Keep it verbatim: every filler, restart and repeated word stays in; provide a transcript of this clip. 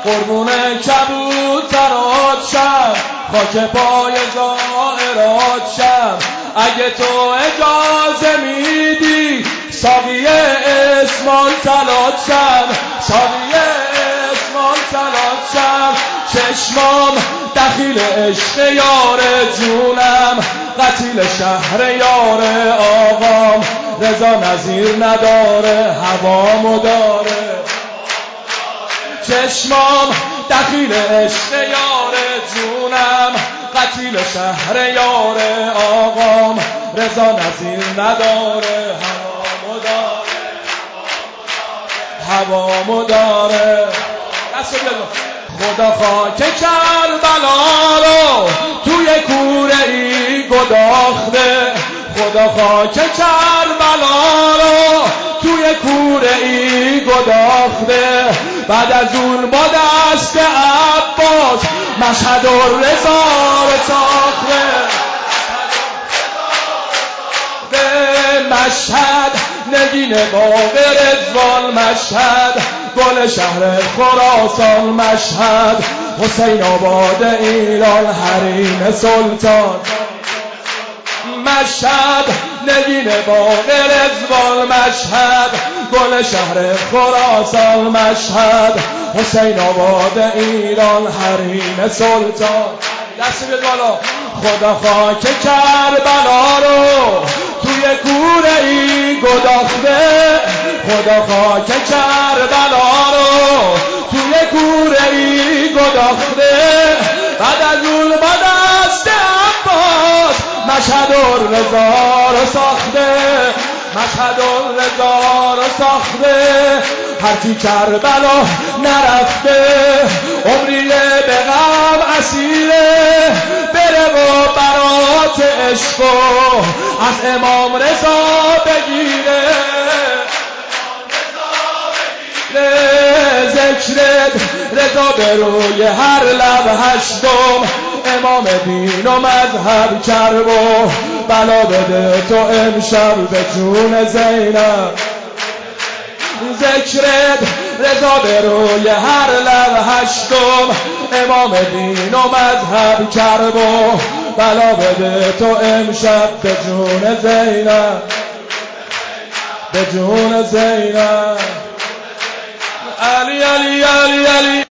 قربون کبوترات شم، خاک پای زائرات شم. اگه تو اجازه میدی ساقی اسمال تلات شم، ساقی اسمال تلات شم. چشمام دخیل عشق یار جونم، قتیل شهر یار آقام. رضا نظیر نداره هوامو داره، چشمام دخیل عشق یار جونم، قتیل شهر یار آقام. رضا نظیر نداره هوامو داره، هوامو داره. دست بیاد خدا خاک کربلا رو توی کوره ای گداخته، خدا خاک کربلا رو توی کوره ای گداخته. بعد از اون با دست عباس مشهد و رضا رو ساخته. مشهد نگین باغ رضوان، مشهد گل شهر خراسان، مشهد حسین آباد ایران حریم سلطان. مشهد نگین باغ رضوان، مشهد گل شهر خراسان، مشهد حسین آباد ایران حریم سلطان. دست بیاد بالا. خدا خاک کربلا رو توی کوره ای گداخته، خدا خاک کربلا رو توی کوره ای گداخته. بعد از اون با دست عباس مشهد و رضا رو ساخته، مشهد و رضا رو ساخته. هرچی کربلا نرفته عمریه به غم اسیره، بره و برات عشقو از امام رضا بگیره. ذکرت رضا به روی هر لب هشتم، امام دین و مذهب کرب و بلا بده تو امشب به جون زینب. ذکرت رضا به روی هر لب هشتم، امام دین و مذهب کرب و بلا بده تو امشب به جون زینب، به جون زینب. علی علی علی علی